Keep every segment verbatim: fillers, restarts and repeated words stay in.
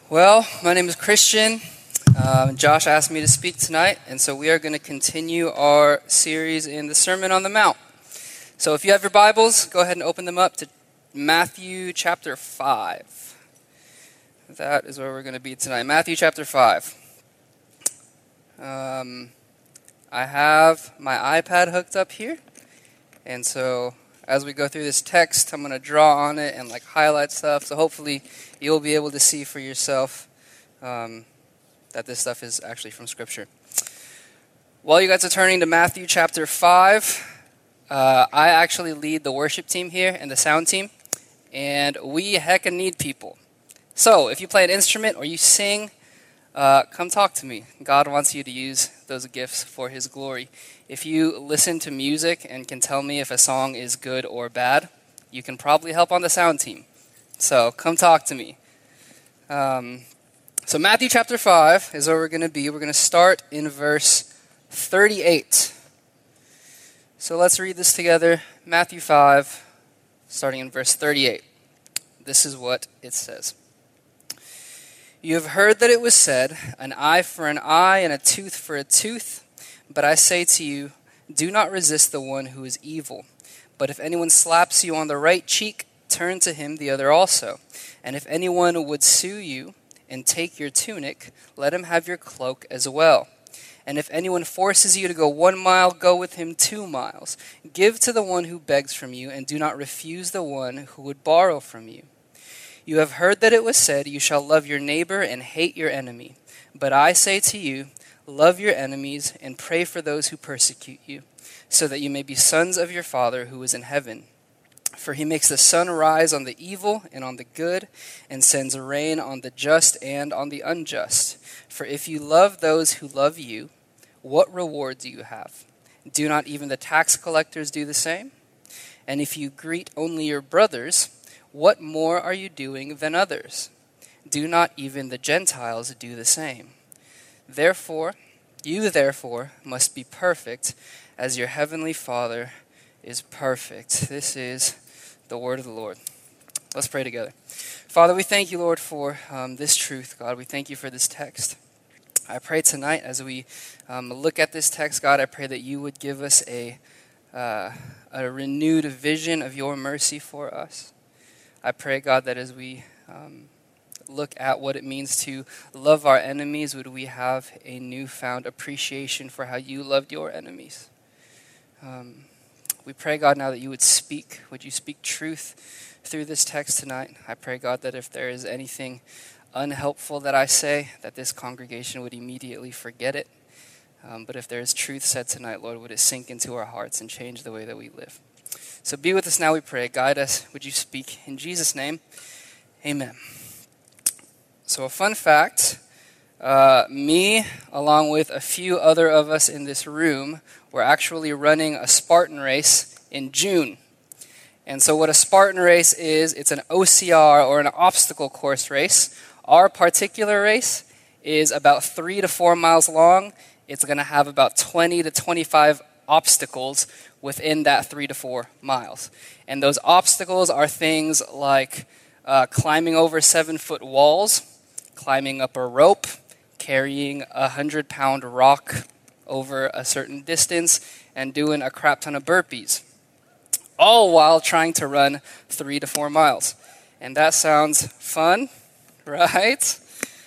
Well, my name is Christian. Um, Josh asked me to speak tonight, and so we are going to continue our series in the Sermon on the Mount. So if you have your Bibles, go ahead and open them up to Matthew chapter five. That is where we're going to be tonight. Matthew chapter five. Um, I have my iPad hooked up here, and so as we go through this text, I'm going to draw on it and like highlight stuff. So hopefully you'll be able to see for yourself um, that this stuff is actually from Scripture. While you guys are turning to Matthew chapter five, uh, I actually lead the worship team here and the sound team, and we hecka need people. So if you play an instrument or you sing, uh, come talk to me. God wants you to use those gifts for His glory. If you listen to music and can tell me if a song is good or bad, you can probably help on the sound team. So come talk to me. Um, so Matthew chapter five is where we're going to be. We're going to start in verse thirty-eight. So let's read this together. Matthew five, starting in verse thirty-eight. This is what it says. You have heard that it was said, an eye for an eye and a tooth for a tooth. But I say to you, do not resist the one who is evil. But if anyone slaps you on the right cheek, turn to him the other also. And if anyone would sue you and take your tunic, let him have your cloak as well. And if anyone forces you to go one mile, go with him two miles. Give to the one who begs from you, and do not refuse the one who would borrow from you. You have heard that it was said, you shall love your neighbor and hate your enemy. But I say to you, love your enemies and pray for those who persecute you, so that you may be sons of your Father who is in heaven. For he makes the sun rise on the evil and on the good, and sends rain on the just and on the unjust. For if you love those who love you, what reward do you have? Do not even the tax collectors do the same? And if you greet only your brothers, what more are you doing than others? Do not even the Gentiles do the same? Therefore, you therefore must be perfect as your heavenly Father is perfect. This is the word of the Lord. Let's pray together. Father, we thank you, Lord, for um, this truth, God. We thank you for this text. I pray tonight as we um, look at this text, God, I pray that you would give us a, uh, a renewed vision of your mercy for us. I pray, God, that as we um, look at what it means to love our enemies, would we have a newfound appreciation for how you loved your enemies. Um, we pray, God, now that you would speak. Would you speak truth through this text tonight? I pray, God, that if there is anything unhelpful that I say, that this congregation would immediately forget it. Um, but if there is truth said tonight, Lord, would it sink into our hearts and change the way that we live? So be with us now, we pray. Guide us. Would you speak? In Jesus' name, amen. So a fun fact, uh, me, along with a few other of us in this room, were actually running a Spartan race in June. And so what a Spartan race is, it's an O C R, or an obstacle course race. Our particular race is about three to four miles long. It's going to have about twenty to twenty-five obstacles within that three to four miles. And those obstacles are things like uh, climbing over seven-foot walls, climbing up a rope, carrying a hundred-pound rock over a certain distance, and doing a crap ton of burpees, all while trying to run three to four miles. And that sounds fun, right?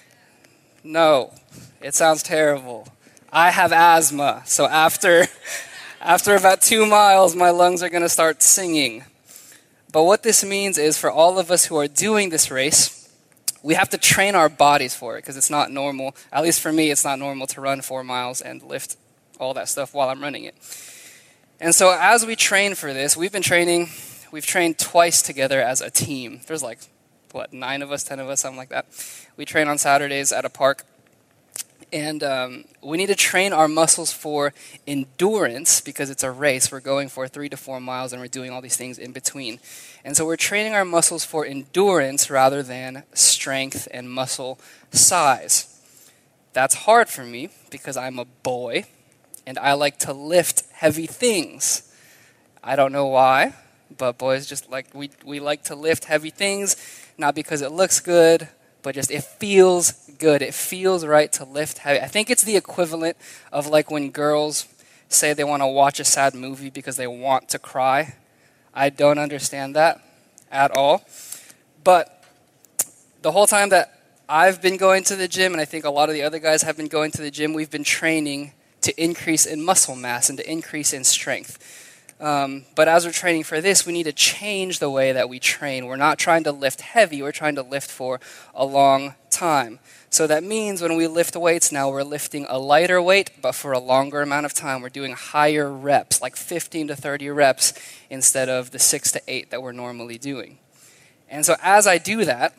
No, it sounds terrible. I have asthma, so after after about two miles, my lungs are going to start singing. But what this means is for all of us who are doing this race, we have to train our bodies for it, because it's not normal. At least for me, it's not normal to run four miles and lift all that stuff while I'm running it. And so as we train for this, we've been training, we've trained twice together as a team. There's like, what, nine of us, ten of us, something like that. We train on Saturdays at a park. And um, we need to train our muscles for endurance, because it's a race. We're going for three to four miles, and we're doing all these things in between. And so we're training our muscles for endurance rather than strength and muscle size. That's hard for me because I'm a boy, and I like to lift heavy things. I don't know why, but boys just like, we, we like to lift heavy things, not because it looks good, but just it feels good. It feels right to lift heavy. I think it's the equivalent of like when girls say they want to watch a sad movie because they want to cry. I don't understand that at all. But the whole time that I've been going to the gym, and I think a lot of the other guys have been going to the gym, we've been training to increase in muscle mass and to increase in strength. Um, but as we're training for this, we need to change the way that we train. We're not trying to lift heavy, we're trying to lift for a long time. So that means when we lift weights now, we're lifting a lighter weight, but for a longer amount of time. We're doing higher reps, like fifteen to thirty reps, instead of the six to eight that we're normally doing. And so as I do that,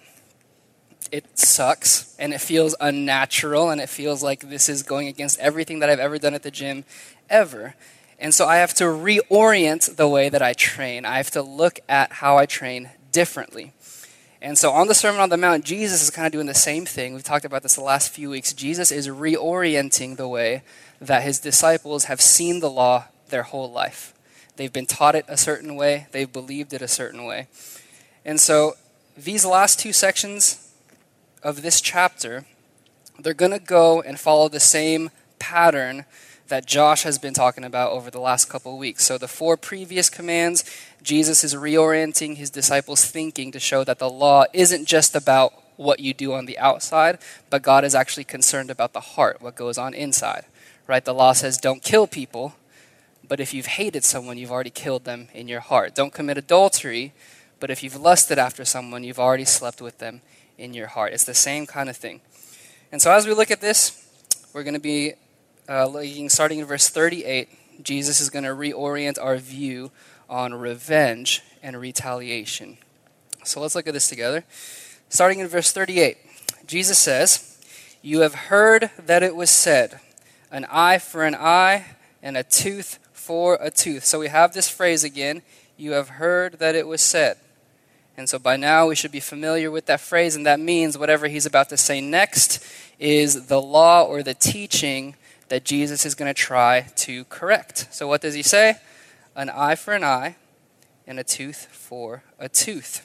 it sucks, and it feels unnatural, and it feels like this is going against everything that I've ever done at the gym, ever. And so I have to reorient the way that I train. I have to look at how I train differently. And so on the Sermon on the Mount, Jesus is kind of doing the same thing. We've talked about this the last few weeks. Jesus is reorienting the way that his disciples have seen the law their whole life. They've been taught it a certain way. They've believed it a certain way. And so these last two sections of this chapter, they're going to go and follow the same pattern that Josh has been talking about over the last couple of weeks. So the four previous commands, Jesus is reorienting his disciples' thinking to show that the law isn't just about what you do on the outside, but God is actually concerned about the heart, what goes on inside. Right? The law says don't kill people, but if you've hated someone, you've already killed them in your heart. Don't commit adultery, but if you've lusted after someone, you've already slept with them in your heart. It's the same kind of thing. And so as we look at this, we're going to be uh, looking, starting in verse thirty-eight. Jesus is going to reorient our view on revenge and retaliation. So let's look at this together. Starting in verse thirty-eight, Jesus says, "You have heard that it was said, an eye for an eye and a tooth for a tooth." So we have this phrase again, "You have heard that it was said." And so by now we should be familiar with that phrase, and that means whatever he's about to say next is the law or the teaching that Jesus is going to try to correct. So what does he say? An eye for an eye and a tooth for a tooth.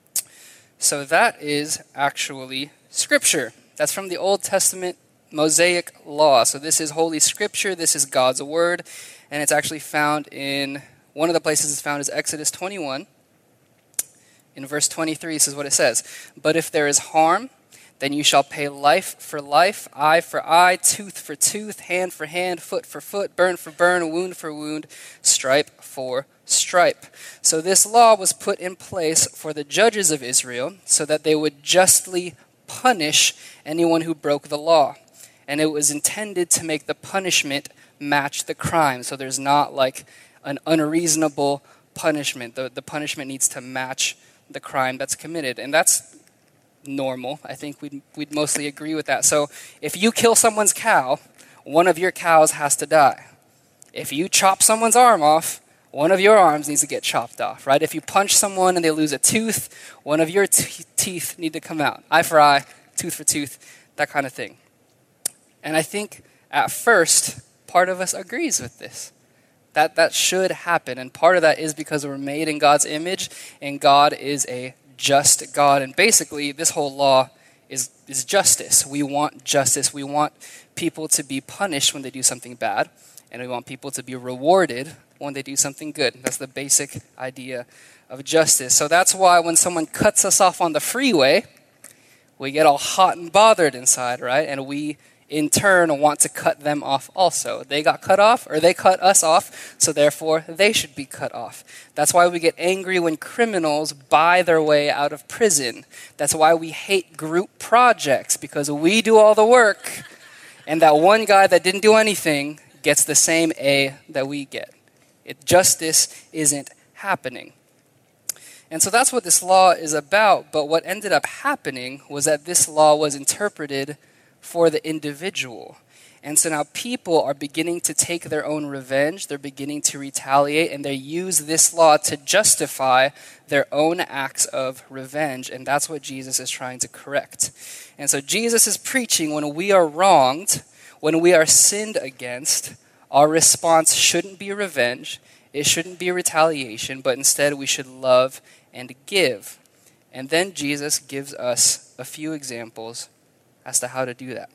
So that is actually Scripture. That's from the Old Testament Mosaic law. So this is Holy Scripture, this is God's Word, and it's actually found in, one of the places it's found is Exodus twenty-one. In verse twenty-three, this is what it says. "But if there is harm, then you shall pay life for life, eye for eye, tooth for tooth, hand for hand, foot for foot, burn for burn, wound for wound, stripe for stripe." So this law was put in place for the judges of Israel so that they would justly punish anyone who broke the law. And it was intended to make the punishment match the crime. So there's not like an unreasonable punishment. The, the punishment needs to match the crime that's committed. And that's normal. I think we'd, we'd mostly agree with that. So if you kill someone's cow, one of your cows has to die. If you chop someone's arm off, one of your arms needs to get chopped off, right? If you punch someone and they lose a tooth, one of your t- teeth need to come out. Eye for eye, tooth for tooth, that kind of thing. And I think at first, part of us agrees with this. That that should happen. And part of that is because we're made in God's image, and God is a just God. And basically, this whole law is, is justice. We want justice. We want people to be punished when they do something bad, and we want people to be rewarded when they do something good. That's the basic idea of justice. So that's why when someone cuts us off on the freeway, we get all hot and bothered inside, right? And we in turn want to cut them off also. They got cut off, or they cut us off, so therefore they should be cut off. That's why we get angry when criminals buy their way out of prison. That's why we hate group projects, because we do all the work, and that one guy that didn't do anything gets the same A that we get. It, justice isn't happening. And so that's what this law is about, but what ended up happening was that this law was interpreted for the individual. And so now people are beginning to take their own revenge, they're beginning to retaliate, and they use this law to justify their own acts of revenge, and that's what Jesus is trying to correct. And so Jesus is preaching when we are wronged, when we are sinned against, our response shouldn't be revenge, it shouldn't be retaliation, but instead we should love and give. And then Jesus gives us a few examples as to how to do that.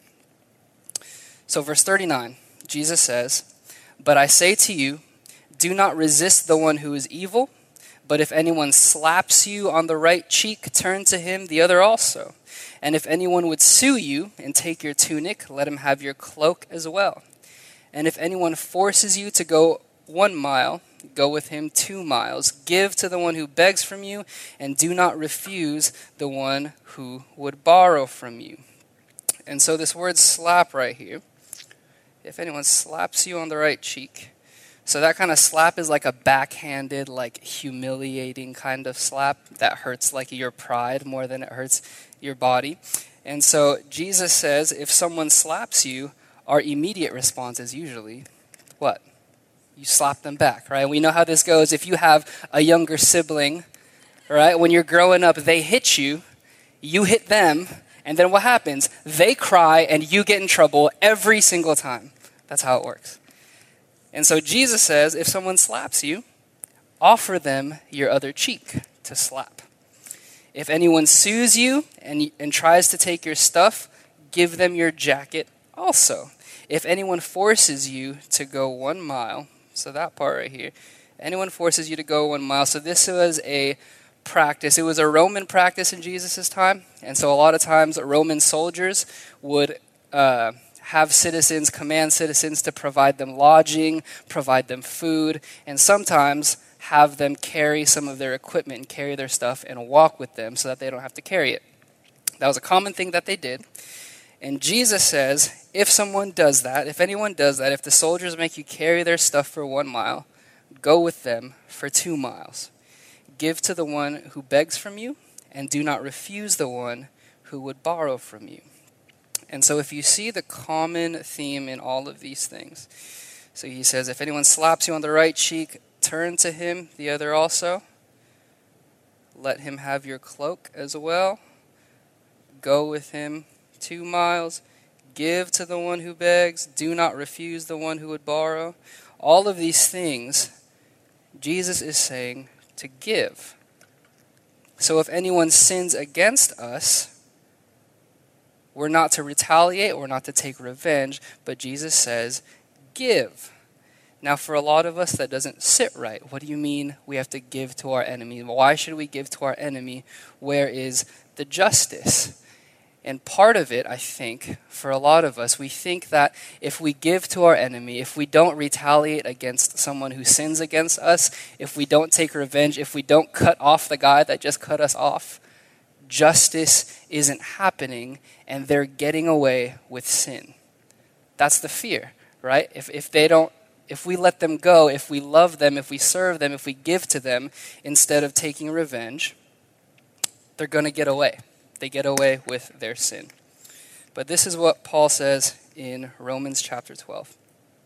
So verse thirty-nine, Jesus says, "But I say to you, do not resist the one who is evil, but if anyone slaps you on the right cheek, turn to him the other also. And if anyone would sue you and take your tunic, let him have your cloak as well. And if anyone forces you to go one mile, go with him two miles. Give to the one who begs from you, and do not refuse the one who would borrow from you." And so this word slap right here, if anyone slaps you on the right cheek, so that kind of slap is like a backhanded, like humiliating kind of slap that hurts like your pride more than it hurts your body. And so Jesus says if someone slaps you, our immediate response is usually what? You slap them back, right? We know how this goes. If you have a younger sibling, right, when you're growing up, they hit you, you hit them, and then what happens? They cry and you get in trouble every single time. That's how it works. And so Jesus says, if someone slaps you, offer them your other cheek to slap. If anyone sues you and, and tries to take your stuff, give them your jacket also. If anyone forces you to go one mile, so that part right here, anyone forces you to go one mile. So this was a practice. It was a Roman practice in Jesus' time. And so a lot of times Roman soldiers would uh, have citizens, command citizens to provide them lodging, provide them food, and sometimes have them carry some of their equipment and carry their stuff and walk with them so that they don't have to carry it. That was a common thing that they did. And Jesus says, if someone does that, if anyone does that, if the soldiers make you carry their stuff for one mile, go with them for two miles. Give to the one who begs from you, and do not refuse the one who would borrow from you. And so if you see the common theme in all of these things, so he says, if anyone slaps you on the right cheek, turn to him the other also. Let him have your cloak as well. Go with him two miles. Give to the one who begs. Do not refuse the one who would borrow. All of these things, Jesus is saying to give. So if anyone sins against us, we're not to retaliate, we're not to take revenge, but Jesus says, give. Now, for a lot of us, that doesn't sit right. What do you mean we have to give to our enemy? Why should we give to our enemy? Where is the justice? And part of it, I think, for a lot of us, we think that if we give to our enemy, if we don't retaliate against someone who sins against us, if we don't take revenge, if we don't cut off the guy that just cut us off, justice isn't happening and they're getting away with sin. That's the fear, right? If if they don't, if we let them go, if we love them, if we serve them, if we give to them instead of taking revenge, they're going to get away. They get away with their sin. But this is what Paul says in Romans chapter twelve.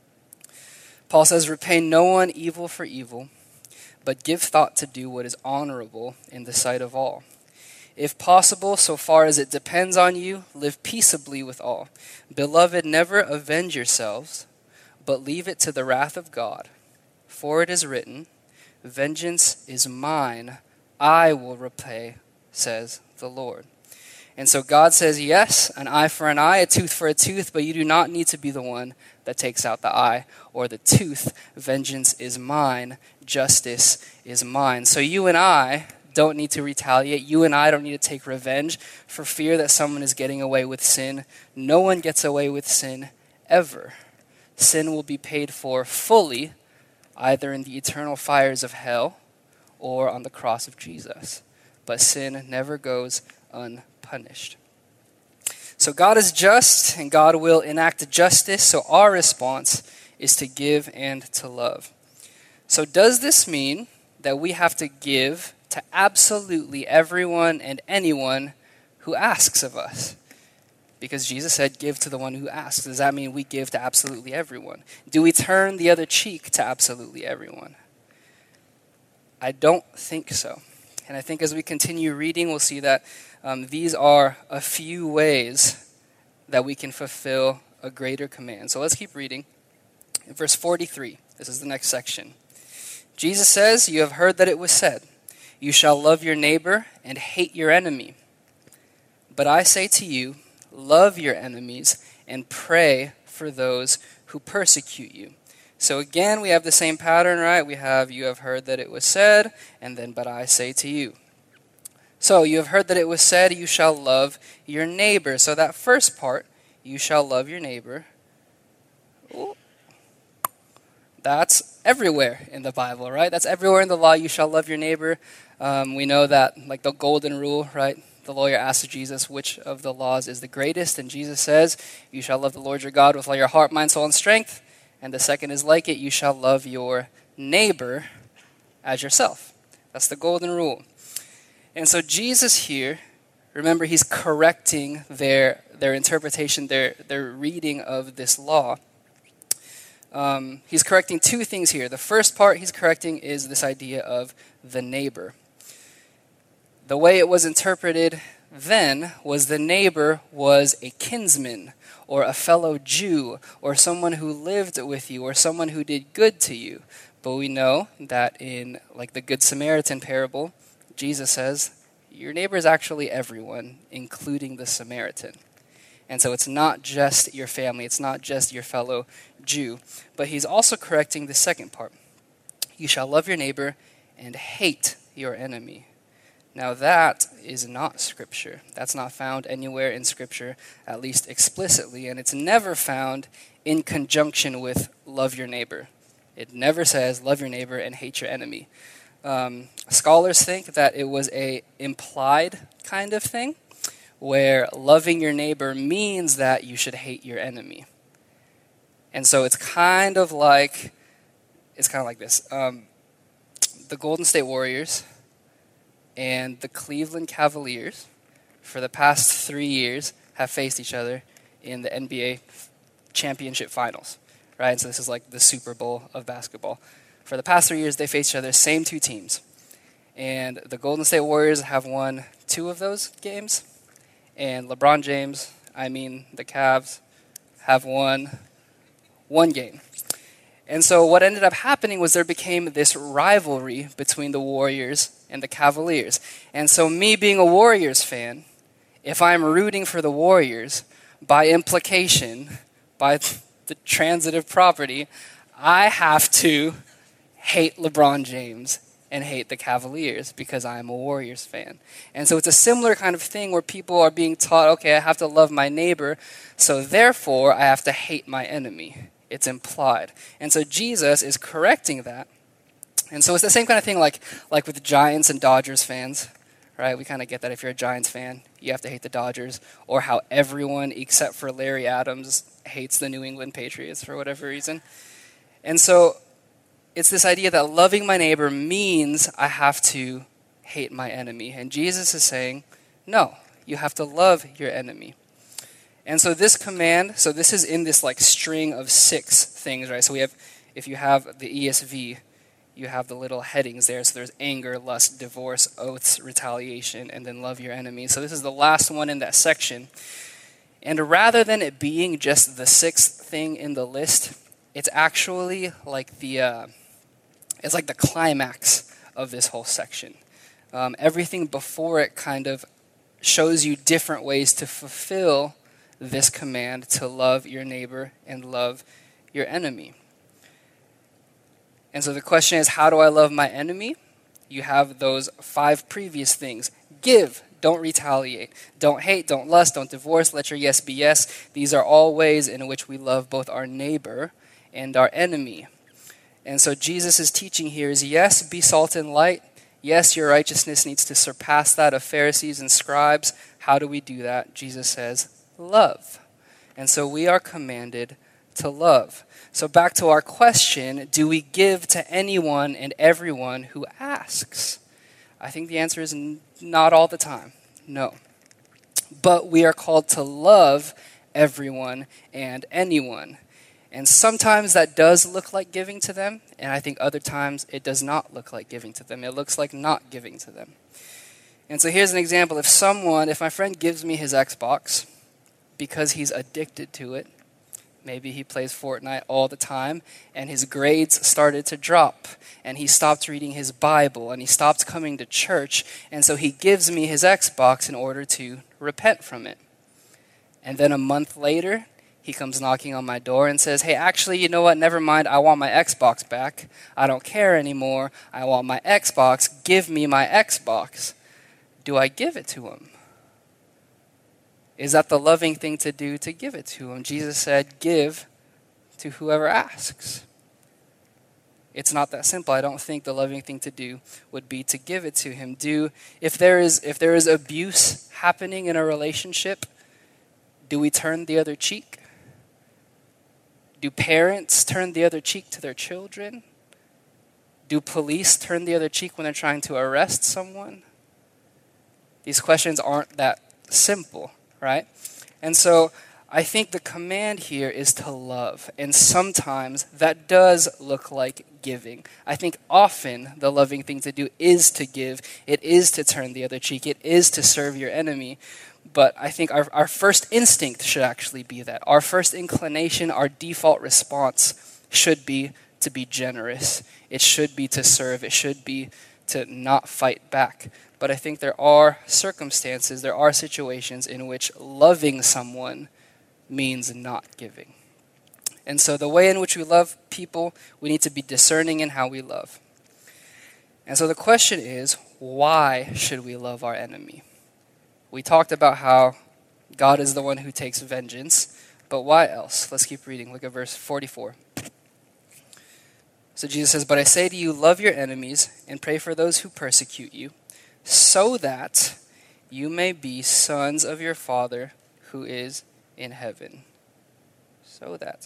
Paul says, repay no one evil for evil, but give thought to do what is honorable in the sight of all. If possible, so far as it depends on you, live peaceably with all. Beloved, never avenge yourselves, but leave it to the wrath of God. For it is written, vengeance is mine, I will repay, says the Lord. And so God says, yes, an eye for an eye, a tooth for a tooth, but you do not need to be the one that takes out the eye or the tooth. Vengeance is mine, justice is mine. So you and I don't need to retaliate. You and I don't need to take revenge for fear that someone is getting away with sin. No one gets away with sin ever. Sin will be paid for fully, either in the eternal fires of hell or on the cross of Jesus. But sin never goes unpunished. So God is just and God will enact justice. So our response is to give and to love. So does this mean that we have to give to absolutely everyone and anyone who asks of us? Because Jesus said, give to the one who asks. Does that mean we give to absolutely everyone? Do we turn the other cheek to absolutely everyone? I don't think so. And I think as we continue reading, we'll see that um, these are a few ways that we can fulfill a greater command. So let's keep reading. In verse forty-three, this is the next section. Jesus says, you have heard that it was said, You shall love your neighbor and hate your enemy. But I say to you, love your enemies and pray for those who persecute you. So again, we have the same pattern, right? We have, you have heard that it was said, and then, but I say to you. So you have heard that it was said, you shall love your neighbor. So that first part, you shall love your neighbor. Ooh. That's everywhere in the Bible, right? That's everywhere in the law. You shall love your neighbor. Um, we know that, like the golden rule, right? The lawyer asked Jesus which of the laws is the greatest, and Jesus says, you shall love the Lord your God with all your heart, mind, soul, and strength. And the second is like it, you shall love your neighbor as yourself. That's the golden rule. And so Jesus here, remember, he's correcting their their interpretation, their their reading of this law. Um, he's correcting two things here. The first part he's correcting is this idea of the neighbor. The way it was interpreted then was the neighbor was a kinsman or a fellow Jew or someone who lived with you or someone who did good to you. But we know that in like the Good Samaritan parable, Jesus says, your neighbor is actually everyone, including the Samaritan. And so it's not just your family, it's not just your fellow Jew. But he's also correcting the second part. You shall love your neighbor and hate your enemy. Now that is not Scripture. That's not found anywhere in Scripture, at least explicitly, and it's never found in conjunction with love your neighbor. It never says love your neighbor and hate your enemy. Um, scholars think that it was a implied kind of thing, where loving your neighbor means that you should hate your enemy. And so it's kind of like, it's kind of like this. Um, the Golden State Warriors and the Cleveland Cavaliers, for the past three years, have faced each other in the N B A championship finals, right? And so this is like the Super Bowl of basketball. For the past three years, they faced each other, same two teams. And the Golden State Warriors have won two of those games. And LeBron James, I mean the Cavs, have won one game. And so what ended up happening was there became this rivalry between the Warriors and the Cavaliers. And so me being a Warriors fan, if I'm rooting for the Warriors, by implication, by the transitive property, I have to hate LeBron James and hate the Cavaliers because I'm a Warriors fan. And so it's a similar kind of thing where people are being taught, okay, I have to love my neighbor, so therefore I have to hate my enemy. It's implied. And so Jesus is correcting that. And so it's the same kind of thing like, like with Giants and Dodgers fans, right? We kind of get that if you're a Giants fan, you have to hate the Dodgers, or how everyone except for Larry Adams hates the New England Patriots for whatever reason. And so it's this idea that loving my neighbor means I have to hate my enemy. And Jesus is saying, no, you have to love your enemy. And so this command, so this is in this like string of six things, right? So we have, if you have the E S V, you have the little headings there. So there's anger, lust, divorce, oaths, retaliation, and then love your enemy. So this is the last one in that section. And rather than it being just the sixth thing in the list, it's actually like the, uh, it's like the climax of this whole section. Um, everything before it kind of shows you different ways to fulfill this command to love your neighbor and love your enemy. And so the question is, how do I love my enemy? You have those five previous things. Give, don't retaliate. Don't hate, don't lust, don't divorce, let your yes be yes. These are all ways in which we love both our neighbor and our enemy. And so Jesus' teaching here is, yes, be salt and light. Yes, your righteousness needs to surpass that of Pharisees and scribes. How do we do that? Jesus says, love. And so we are commanded to love. So back to our question, do we give to anyone and everyone who asks? I think the answer is n- not all the time. No. But we are called to love everyone and anyone. And sometimes that does look like giving to them, and I think other times it does not look like giving to them. It looks like not giving to them. And so here's an example. If someone, if my friend gives me his Xbox because he's addicted to it, Maybe he plays Fortnite all the time, and his grades started to drop, and he stopped reading his Bible, and he stopped coming to church, and so he gives me his Xbox in order to repent from it. And then a month later, he comes knocking on my door and says, hey, actually, you know what? Never mind. I want my Xbox back. I don't care anymore. I want my Xbox. Give me my Xbox. Do I give it to him? Is that the loving thing to do, to give it to him? Jesus said, give to whoever asks. It's not that simple. I don't think the loving thing to do would be to give it to him. Do if there is if there is abuse happening in a relationship, do we turn the other cheek? Do parents turn the other cheek to their children? Do police turn the other cheek when they're trying to arrest someone? These questions aren't that simple, right? And so I think the command here is to love. And sometimes that does look like giving. I think often the loving thing to do is to give. It is to turn the other cheek. It is to serve your enemy. But I think our, our first instinct should actually be that. Our first inclination, our default response should be to be generous. It should be to serve. It should be to not fight back. But I think there are circumstances, there are situations in which loving someone means not giving. And so the way in which we love people, we need to be discerning in how we love. And so the question is, why should we love our enemy? We talked about how God is the one who takes vengeance, but why else? Let's keep reading. Look at verse forty-four. So Jesus says, but I say to you, love your enemies and pray for those who persecute you, so that you may be sons of your Father who is in heaven. So that.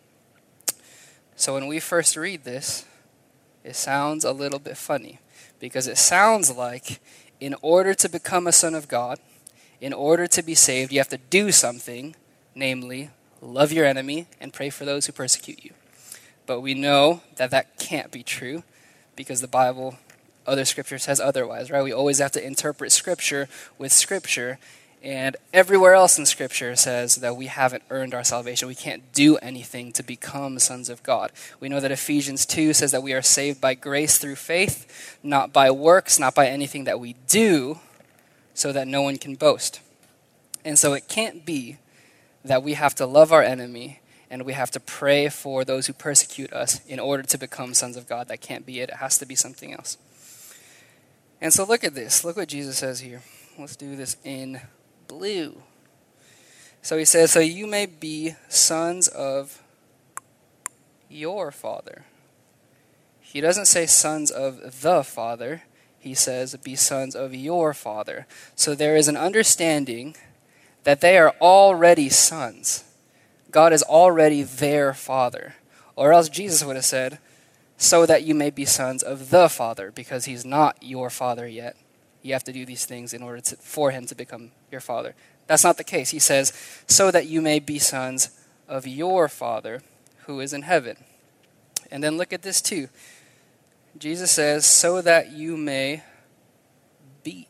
So when we first read this, it sounds a little bit funny, because it sounds like in order to become a son of God, in order to be saved, you have to do something, namely, love your enemy and pray for those who persecute you. But we know that that can't be true, because the Bible, other scripture says otherwise, right? We always have to interpret scripture with scripture, and everywhere else in scripture says that we haven't earned our salvation. We can't do anything to become sons of God. We know that Ephesians two says that we are saved by grace through faith, not by works, not by anything that we do, so that no one can boast. And so it can't be that we have to love our enemy and we have to pray for those who persecute us in order to become sons of God. That can't be it. It has to be something else. And so look at this. Look what Jesus says here. Let's do this in blue. So he says, so you may be sons of your Father. He doesn't say sons of the Father. He says, be sons of your Father. So there is an understanding that they are already sons. God is already their Father. Or else Jesus would have said, so that you may be sons of the Father, because he's not your Father yet. You have to do these things in order to, for him to become your Father. That's not the case. He says, so that you may be sons of your Father who is in heaven. And then look at this too. Jesus says, so that you may be.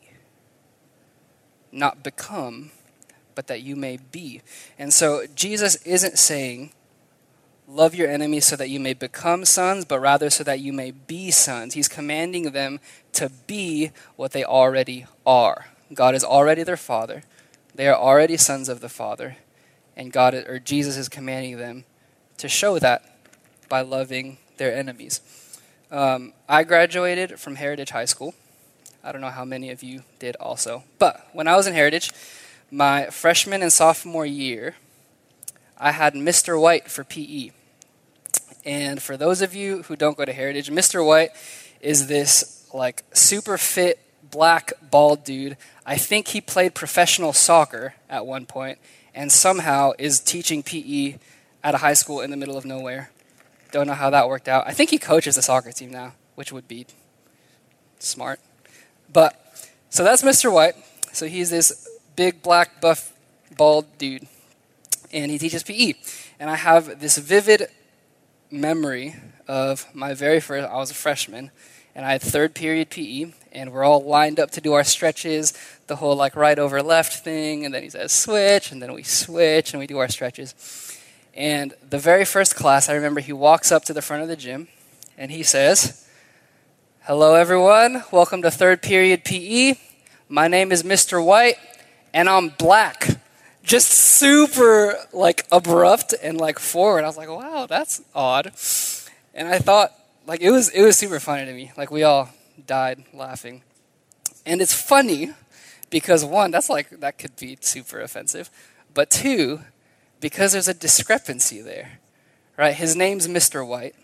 Not become, but that you may be. And so Jesus isn't saying, love your enemies so that you may become sons, but rather so that you may be sons. He's commanding them to be what they already are. God is already their Father. They are already sons of the Father. And God, or Jesus is commanding them to show that by loving their enemies. Um, I graduated from Heritage High School. I don't know how many of you did also. But when I was in Heritage, my freshman and sophomore year, I had Mister White for P E. And for those of you who don't go to Heritage, Mister White is this like super fit, black, bald dude. I think he played professional soccer at one point and somehow is teaching P E at a high school in the middle of nowhere. Don't know how that worked out. I think he coaches the soccer team now, which would be smart. But, so that's Mister White. So he's this big, black, buff, bald dude. And he teaches P E. And I have this vivid memory of my very first, I was a freshman, and I had third period P E, and we're all lined up to do our stretches, the whole like right over left thing, and then he says switch, and then we switch, and we do our stretches. And the very first class, I remember he walks up to the front of the gym and he says, "Hello everyone, welcome to third period P E. My name is Mister White and I'm black." Just super like abrupt and like forward. I was like, wow, that's odd. And I thought, like, it was it was super funny to me. Like, we all died laughing. And it's funny because, one, that's like, that could be super offensive. But two, because there's a discrepancy there, right? His name's Mister White,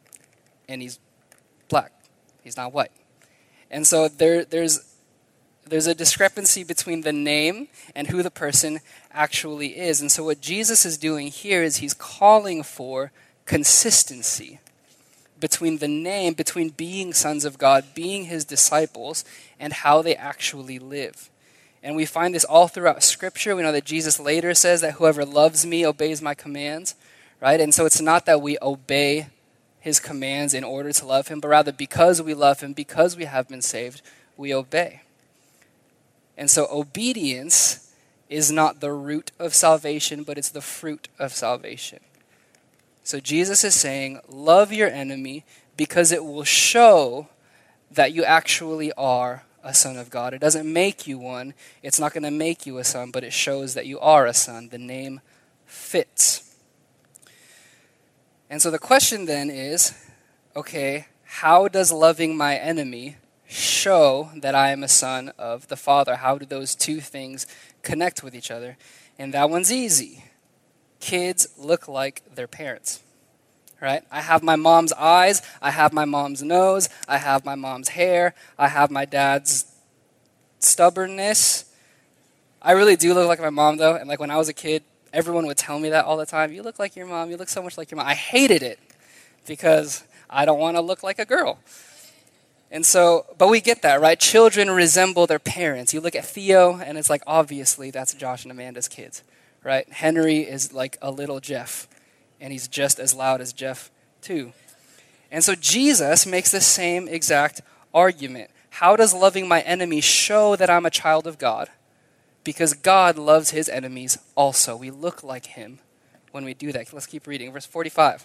and he's black. He's not white. And so there there's there's a discrepancy between the name and who the person actually is. And so what Jesus is doing here is he's calling for consistency between the name, between being sons of God, being his disciples, and how they actually live. And we find this all throughout Scripture. We know that Jesus later says that whoever loves me obeys my commands, right? And so it's not that we obey his commands in order to love him, but rather because we love him, because we have been saved, we obey. And so obedience is not the root of salvation, but it's the fruit of salvation. So Jesus is saying, love your enemy because it will show that you actually are a son of God. It doesn't make you one. It's not going to make you a son, but it shows that you are a son. The name fits. And so the question then is, okay, how does loving my enemy show that I am a son of the Father? How do those two things connect with each other? And that one's easy. Kids look like their parents, right? I have my mom's eyes, I have my mom's nose, I have my mom's hair, I have my dad's stubbornness. I really do look like my mom, though, and like when I was a kid, everyone would tell me that all the time. You look like your mom, you look so much like your mom. I hated it because I don't want to look like a girl. And so, but we get that, right? Children resemble their parents. You look at Theo, and it's like, obviously, that's Josh and Amanda's kids, right? Henry is like a little Jeff, and he's just as loud as Jeff, too. And so Jesus makes the same exact argument. How does loving my enemy show that I'm a child of God? Because God loves his enemies also. We look like him when we do that. Let's keep reading. Verse forty-five.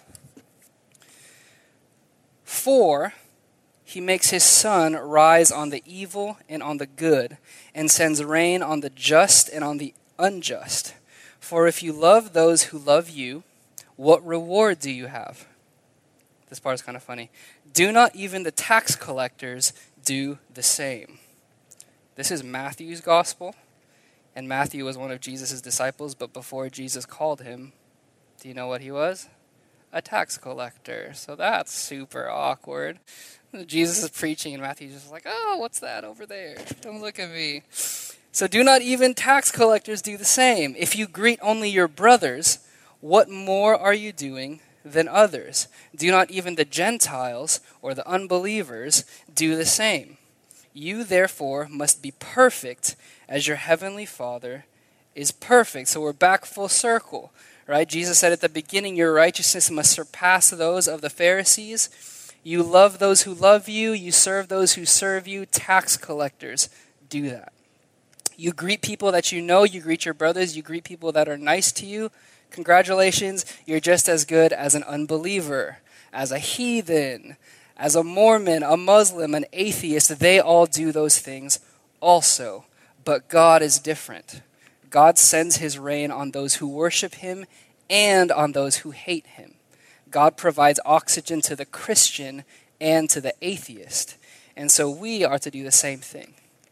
For he makes his sun rise on the evil and on the good, and sends rain on the just and on the unjust. For if you love those who love you, what reward do you have? This part is kind of funny. Do not even the tax collectors do the same? This is Matthew's gospel, and Matthew was one of Jesus' disciples, but before Jesus called him, do you know what he was? A tax collector. So that's super awkward. Jesus is preaching, and Matthew's just like, oh, what's that over there? Don't look at me. So do not even tax collectors do the same? If you greet only your brothers, what more are you doing than others? Do not even the Gentiles or the unbelievers do the same? You therefore must be perfect as your heavenly Father is perfect. So we're back full circle, right? Jesus said at the beginning, your righteousness must surpass those of the Pharisees. You love those who love you. You serve those who serve you. Tax collectors do that. You greet people that you know. You greet your brothers. You greet people that are nice to you. Congratulations, you're just as good as an unbeliever, as a heathen, as a Mormon, a Muslim, an atheist. They all do those things also. But God is different. God sends his rain on those who worship him and on those who hate him. God provides oxygen to the Christian and to the atheist. And so we are to do the same thing.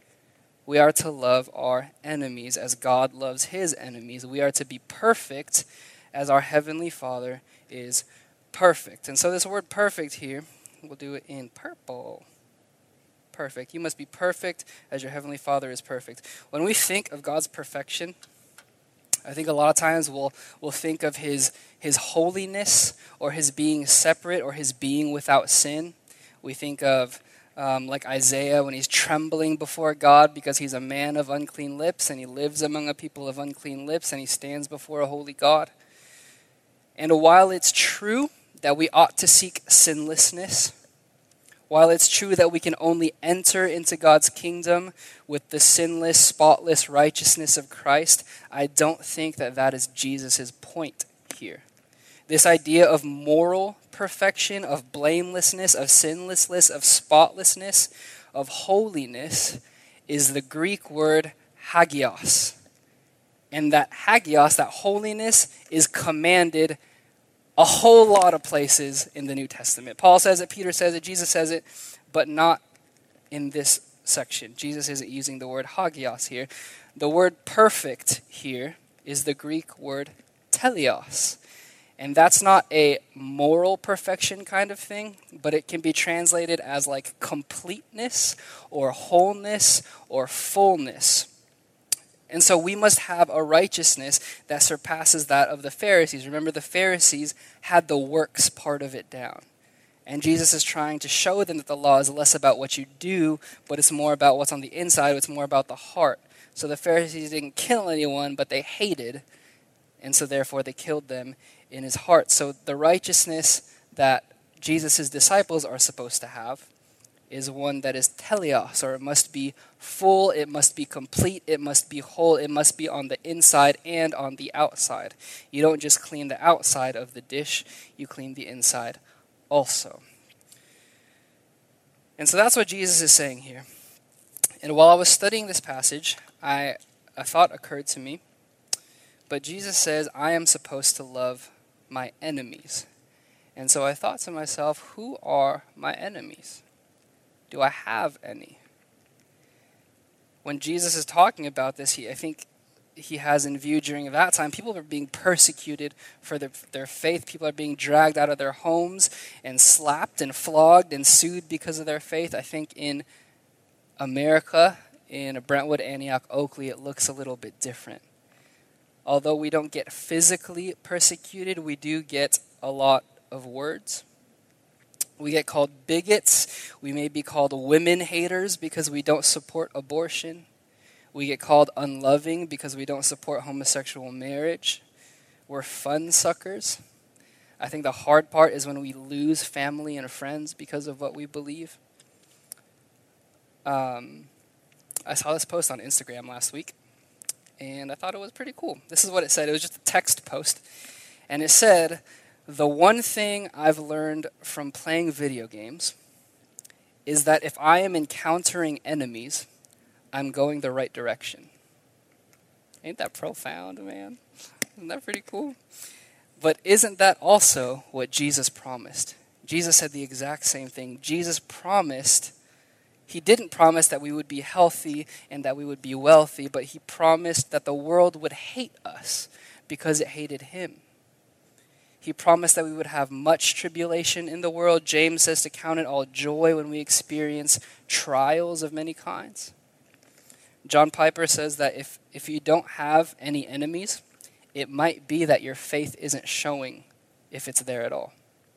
We are to love our enemies as God loves his enemies. We are to be perfect as our heavenly Father is perfect. And so this word perfect here, we'll do it in purple. Perfect. You must be perfect as your heavenly Father is perfect. When we think of God's perfection, I think a lot of times we'll we'll think of his his holiness or his being separate or his being without sin. We think of um, like Isaiah when he's trembling before God because he's a man of unclean lips and he lives among a people of unclean lips and he stands before a holy God. And while it's true that we ought to seek sinlessness, while it's true that we can only enter into God's kingdom with the sinless, spotless righteousness of Christ, I don't think that that is Jesus' point here. This idea of moral perfection, of blamelessness, of sinlessness, of spotlessness, of holiness is the Greek word hagios. And that hagios, that holiness, is commanded a whole lot of places in the New Testament. Paul says it, Peter says it, Jesus says it, but not in this section. Jesus isn't using the word hagios here. The word perfect here is the Greek word teleos. And that's not a moral perfection kind of thing, but it can be translated as like completeness or wholeness or fullness. And so we must have a righteousness that surpasses that of the Pharisees. Remember, the Pharisees had the works part of it down. And Jesus is trying to show them that the law is less about what you do, but it's more about what's on the inside, it's more about the heart. So the Pharisees didn't kill anyone, but they hated, and so therefore they killed them in his heart. So the righteousness that Jesus' disciples are supposed to have is one that is teleos, or it must be full, it must be complete, it must be whole, it must be on the inside and on the outside. You don't just clean the outside of the dish, you clean the inside also. And so that's what Jesus is saying here. And while I was studying this passage, I a thought occurred to me. But Jesus says, I am supposed to love my enemies. And so I thought to myself, who are my enemies? Do I have any? When Jesus is talking about this, he, I think he has in view during that time, people are being persecuted for their, their faith. People are being dragged out of their homes and slapped and flogged and sued because of their faith. I think in America, in Brentwood, Antioch, Oakley, it looks a little bit different. Although we don't get physically persecuted, we do get a lot of words. We get called bigots. We may be called women haters because we don't support abortion. We get called unloving because we don't support homosexual marriage. We're fun suckers. I think the hard part is when we lose family and friends because of what we believe. Um, I saw this post on Instagram last week, and I thought it was pretty cool. This is what it said. It was just a text post, and it said, the one thing I've learned from playing video games is that if I am encountering enemies, I'm going the right direction. Ain't that profound, man? Isn't that pretty cool? But isn't that also what Jesus promised? Jesus said the exact same thing. Jesus promised, he didn't promise that we would be healthy and that we would be wealthy, but he promised that the world would hate us because it hated him. He promised that we would have much tribulation in the world. James says to count it all joy when we experience trials of many kinds. John Piper says that if, if you don't have any enemies, it might be that your faith isn't showing if it's there at all.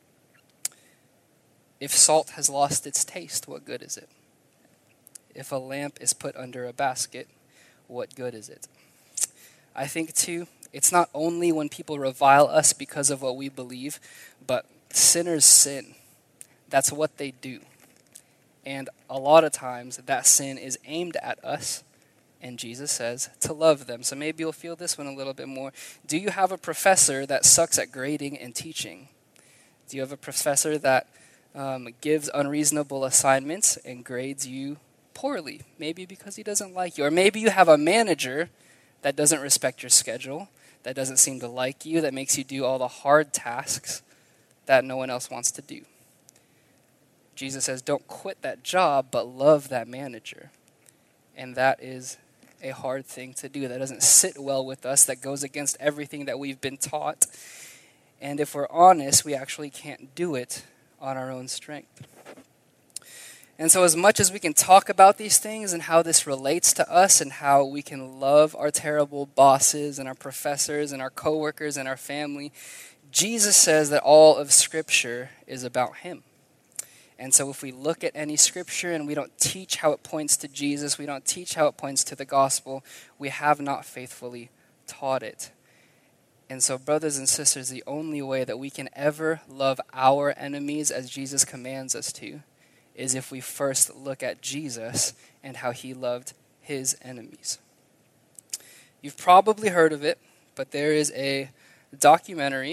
If salt has lost its taste, what good is it? If a lamp is put under a basket, what good is it? I think, too, it's not only when people revile us because of what we believe, but sinners sin. That's what they do. And a lot of times that sin is aimed at us, and Jesus says to love them. So maybe you'll feel this one a little bit more. Do you have a professor that sucks at grading and teaching? Do you have a professor that um, gives unreasonable assignments and grades you poorly? Maybe because he doesn't like you. Or maybe you have a manager that doesn't respect your schedule, that doesn't seem to like you, that makes you do all the hard tasks that no one else wants to do. Jesus says, don't quit that job, but love that manager. And that is a hard thing to do. That doesn't sit well with us. That goes against everything that we've been taught. And if we're honest, we actually can't do it on our own strength. And so as much as we can talk about these things and how this relates to us and how we can love our terrible bosses and our professors and our coworkers and our family, Jesus says that all of Scripture is about him. And so if we look at any Scripture and we don't teach how it points to Jesus, we don't teach how it points to the gospel, we have not faithfully taught it. And so, brothers and sisters, the only way that we can ever love our enemies as Jesus commands us to is if we first look at Jesus and how he loved his enemies. You've probably heard of it, but there is a documentary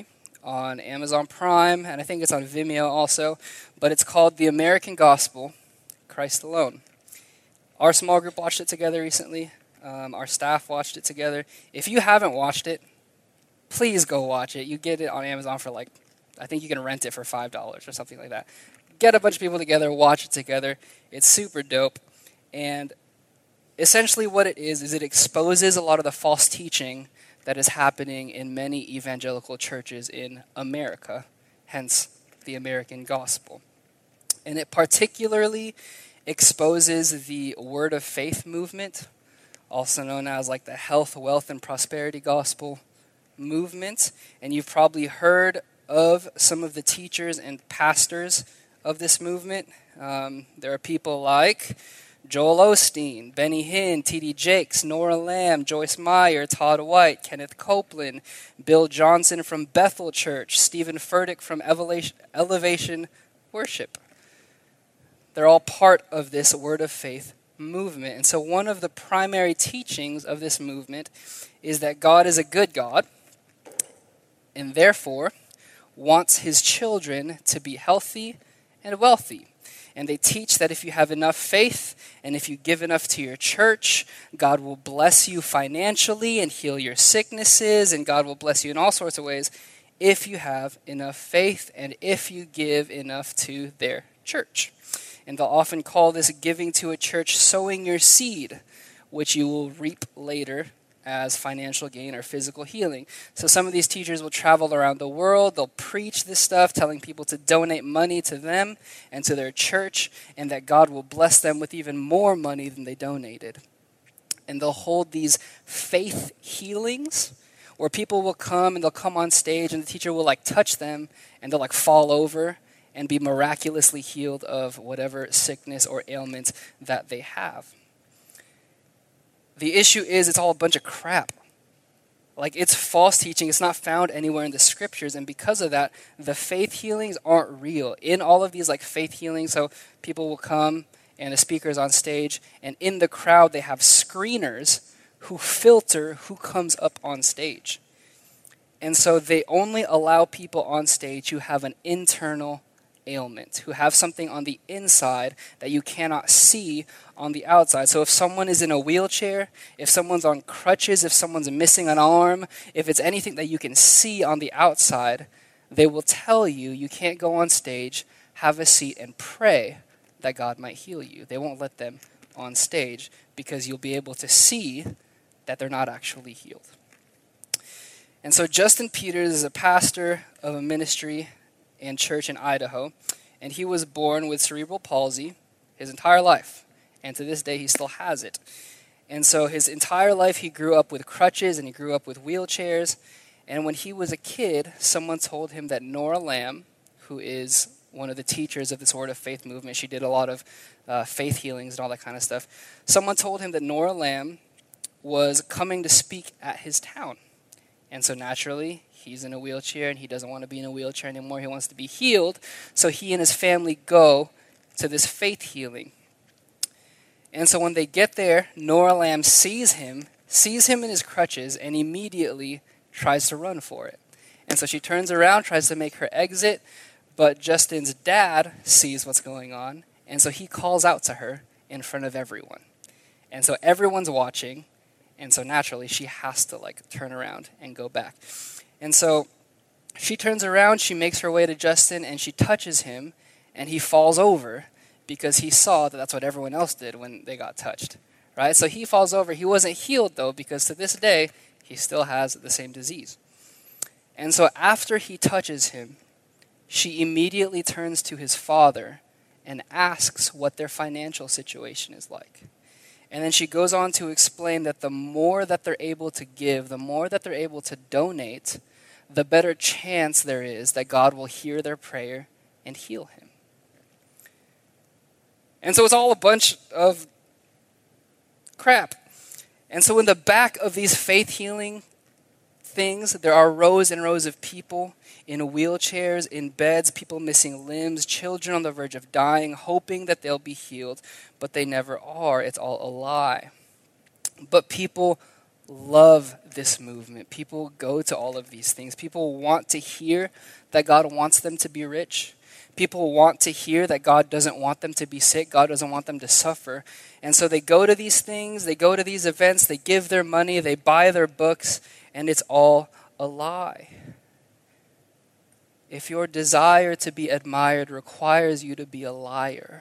on Amazon Prime, and I think it's on Vimeo also, but it's called The American Gospel, Christ Alone. Our small group watched it together recently. Um, our staff watched it together. If you haven't watched it, please go watch it. You get it on Amazon for like, I think you can rent it for five dollars or something like that. Get a bunch of people together, watch it together. It's super dope. And essentially what it is, is it exposes a lot of the false teaching that is happening in many evangelical churches in America, hence the American gospel. And it particularly exposes the word of faith movement, also known as like the health, wealth, and prosperity gospel movement. And you've probably heard of some of the teachers and pastors of this movement. Um, there are people like Joel Osteen, Benny Hinn, T D Jakes, Nora Lamb, Joyce Meyer, Todd White, Kenneth Copeland, Bill Johnson from Bethel Church, Stephen Furtick from Elevation, Elevation Worship. They're all part of this word of faith movement. And so one of the primary teachings of this movement is that God is a good God, and therefore wants his children to be healthy and wealthy. And they teach that if you have enough faith and if you give enough to your church, God will bless you financially and heal your sicknesses, and God will bless you in all sorts of ways if you have enough faith and if you give enough to their church. And they'll often call this giving to a church sowing your seed, which you will reap later as financial gain or physical healing. So some of these teachers will travel around the world. They'll preach this stuff, telling people to donate money to them and to their church, and that God will bless them with even more money than they donated. And they'll hold these faith healings where people will come and they'll come on stage and the teacher will like touch them and they'll like fall over and be miraculously healed of whatever sickness or ailment that they have. The issue is it's all a bunch of crap. Like, it's false teaching. It's not found anywhere in the scriptures. And because of that, the faith healings aren't real. In all of these like faith healings, so people will come and a speaker's on stage, and in the crowd they have screeners who filter who comes up on stage. And so they only allow people on stage who have an internal ailment, who have something on the inside that you cannot see on the outside. So if someone is in a wheelchair, if someone's on crutches, if someone's missing an arm, if it's anything that you can see on the outside, they will tell you you can't go on stage, have a seat, and pray that God might heal you. They won't let them on stage because you'll be able to see that they're not actually healed. And so Justin Peters is a pastor of a ministry and church in Idaho, and he was born with cerebral palsy his entire life, and to this day he still has it. And so his entire life he grew up with crutches and he grew up with wheelchairs, and when he was a kid, someone told him that Nora Lamb, who is one of the teachers of this Word of Faith movement, she did a lot of uh, faith healings and all that kind of stuff, someone told him that Nora Lamb was coming to speak at his town. And so naturally, he's in a wheelchair and he doesn't want to be in a wheelchair anymore. He wants to be healed. So he and his family go to this faith healing. And so when they get there, Nora Lamb sees him, sees him in his crutches, and immediately tries to run for it. And so she turns around, tries to make her exit, but Justin's dad sees what's going on, and so he calls out to her in front of everyone. And so everyone's watching, and so naturally she has to like turn around and go back. And so she turns around, she makes her way to Justin, and she touches him, and he falls over because he saw that that's what everyone else did when they got touched, right? So he falls over. He wasn't healed, though, because to this day, he still has the same disease. And so after he touches him, she immediately turns to his father and asks what their financial situation is like. And then she goes on to explain that the more that they're able to give, the more that they're able to donate, the better chance there is that God will hear their prayer and heal him. And so it's all a bunch of crap. And so in the back of these faith healing things, there are rows and rows of people in wheelchairs, in beds, people missing limbs, children on the verge of dying, hoping that they'll be healed, but they never are. It's all a lie. But people love this movement. People go to all of these things. People want to hear that God wants them to be rich. People want to hear that God doesn't want them to be sick. God doesn't want them to suffer. And so they go to these things, they go to these events, they give their money, they buy their books, and it's all a lie. If your desire to be admired requires you to be a liar,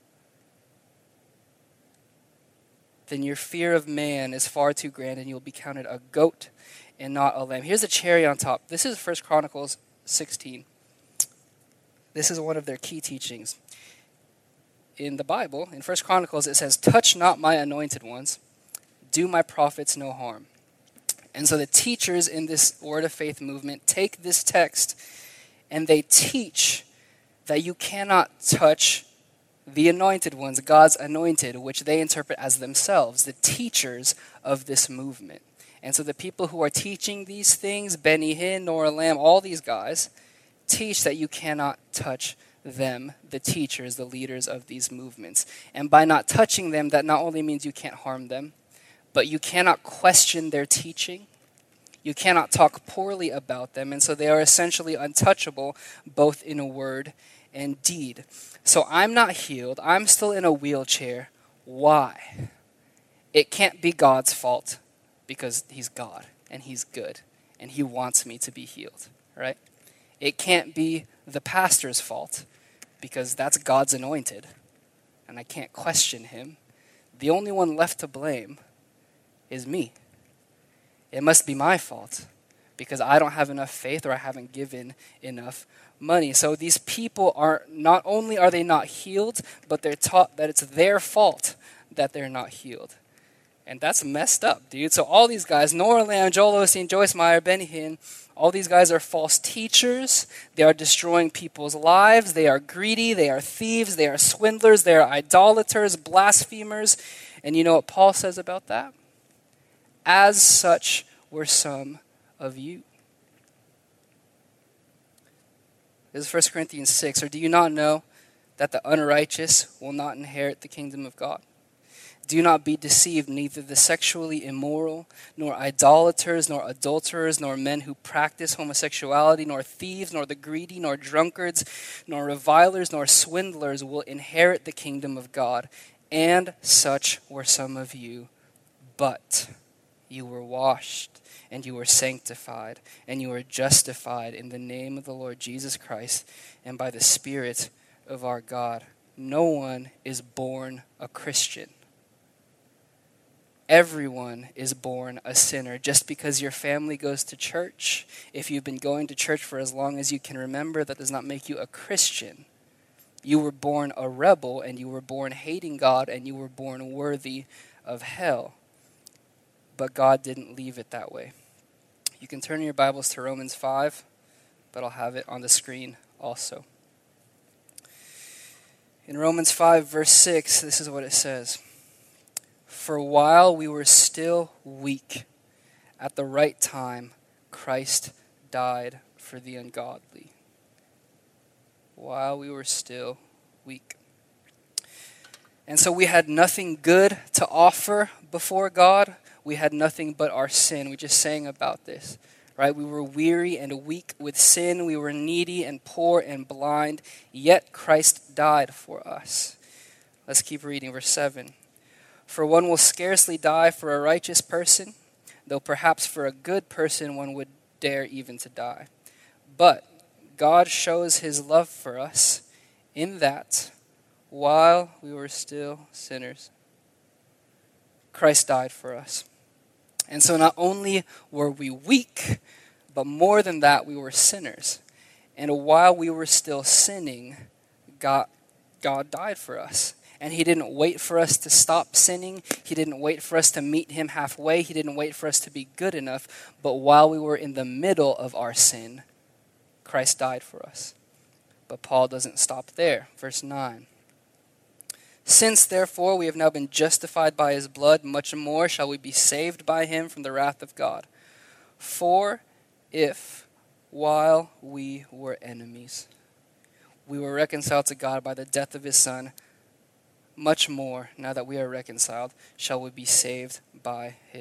then your fear of man is far too grand and you'll be counted a goat and not a lamb. Here's a cherry on top. This is First Chronicles sixteen. This is one of their key teachings. In the Bible, in First Chronicles, it says, "Touch not my anointed ones, do my prophets no harm." And so the teachers in this Word of Faith movement take this text and they teach that you cannot touch the anointed ones, God's anointed, which they interpret as themselves, the teachers of this movement. And so the people who are teaching these things, Benny Hinn, Nora Lamb, all these guys, teach that you cannot touch them, the teachers, the leaders of these movements. And by not touching them, that not only means you can't harm them, but you cannot question their teaching. You cannot talk poorly about them. And so they are essentially untouchable, both in word and deed. So I'm not healed. I'm still in a wheelchair. Why? It can't be God's fault because he's God and he's good and he wants me to be healed, right? It can't be the pastor's fault because that's God's anointed and I can't question him. The only one left to blame is me. It must be my fault because I don't have enough faith or I haven't given enough money. So these people are, not only are they not healed, but they're taught that it's their fault that they're not healed. And that's messed up, dude. So all these guys, Nora Lamb, Joel Osteen, Joyce Meyer, Benny Hinn, all these guys are false teachers. They are destroying people's lives. They are greedy. They are thieves. They are swindlers. They are idolaters, blasphemers. And you know what Paul says about that? As such were some of you. This is First Corinthians six. Or do you not know that the unrighteous will not inherit the kingdom of God? Do not be deceived, neither the sexually immoral, nor idolaters, nor adulterers, nor men who practice homosexuality, nor thieves, nor the greedy, nor drunkards, nor revilers, nor swindlers will inherit the kingdom of God. And such were some of you. But you were washed, and you were sanctified, and you were justified in the name of the Lord Jesus Christ, and by the Spirit of our God. No one is born a Christian. Everyone is born a sinner. Just because your family goes to church, if you've been going to church for as long as you can remember, that does not make you a Christian. You were born a rebel, and you were born hating God, and you were born worthy of hell. But God didn't leave it that way. You can turn your Bibles to Romans five, but I'll have it on the screen also. In Romans five, verse six, this is what it says. For while we were still weak, at the right time, Christ died for the ungodly. While we were still weak. And so we had nothing good to offer before God. We had nothing but our sin. We just sang about this, right? We were weary and weak with sin. We were needy and poor and blind. Yet Christ died for us. Let's keep reading verse seven. For one will scarcely die for a righteous person, though perhaps for a good person one would dare even to die. But God shows his love for us in that while we were still sinners, Christ died for us. And so not only were we weak, but more than that, we were sinners. And while we were still sinning, God, God died for us. And he didn't wait for us to stop sinning. He didn't wait for us to meet him halfway. He didn't wait for us to be good enough. But while we were in the middle of our sin, Christ died for us. But Paul doesn't stop there. Verse nine. Since, therefore, we have now been justified by his blood, much more shall we be saved by him from the wrath of God. For if, while we were enemies, we were reconciled to God by the death of his Son, much more, now that we are reconciled, shall we be saved by his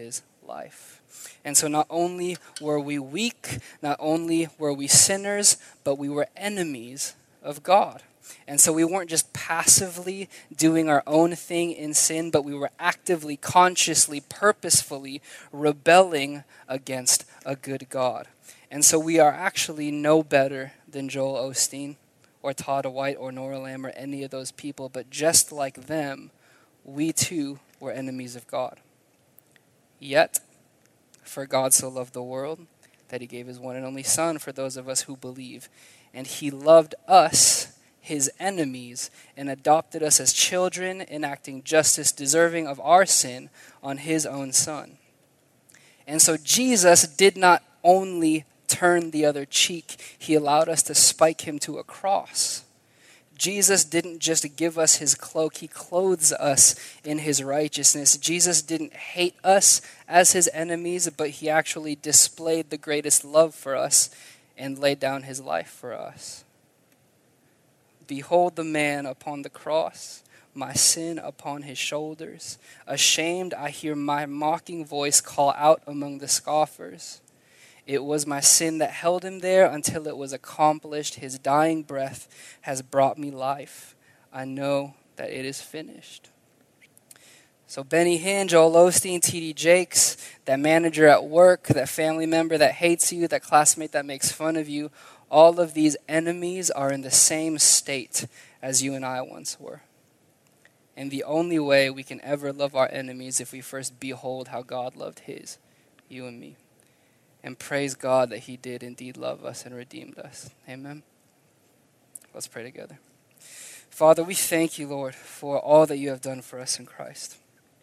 life. And so not only were we weak, not only were we sinners, but we were enemies of God. And so we weren't just passively doing our own thing in sin, but we were actively, consciously, purposefully rebelling against a good God. And so we are actually no better than Joel Osteen or Todd White or Nora Lamb or any of those people, but just like them, we too were enemies of God. Yet, for God so loved the world that he gave his one and only Son for those of us who believe. And he loved us, his enemies, and adopted us as children, enacting justice deserving of our sin on his own Son. And so Jesus did not only turn the other cheek, he allowed us to spike him to a cross. Jesus didn't just give us his cloak, he clothes us in his righteousness. Jesus didn't hate us as his enemies, but he actually displayed the greatest love for us and laid down his life for us. Behold the man upon the cross, my sin upon his shoulders. Ashamed, I hear my mocking voice call out among the scoffers. It was my sin that held him there until it was accomplished. His dying breath has brought me life. I know that it is finished. So Benny Hinn, Joel Osteen, T D Jakes, that manager at work, that family member that hates you, that classmate that makes fun of you, all of these enemies are in the same state as you and I once were. And the only way we can ever love our enemies if we first behold how God loved his, you and me. And praise God that he did indeed love us and redeemed us. Amen. Let's pray together. Father, we thank you, Lord, for all that you have done for us in Christ.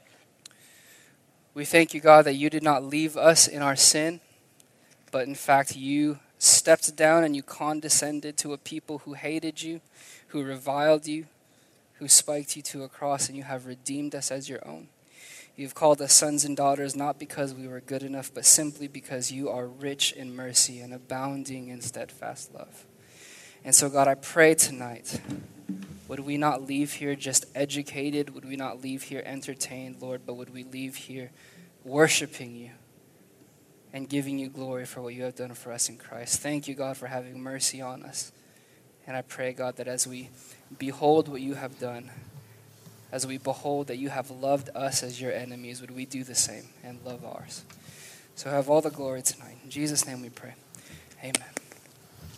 We thank you, God, that you did not leave us in our sin, but in fact you stepped down and you condescended to a people who hated you, who reviled you, who spiked you to a cross, and you have redeemed us as your own. You've called us sons and daughters not because we were good enough, but simply because you are rich in mercy and abounding in steadfast love. And so, God, I pray tonight, would we not leave here just educated? Would we not leave here entertained, Lord, but would we leave here worshiping you and giving you glory for what you have done for us in Christ? Thank you, God, for having mercy on us. And I pray, God, that as we behold what you have done, as we behold that you have loved us as your enemies, would we do the same and love ours? So have all the glory tonight. In Jesus' name we pray. Amen.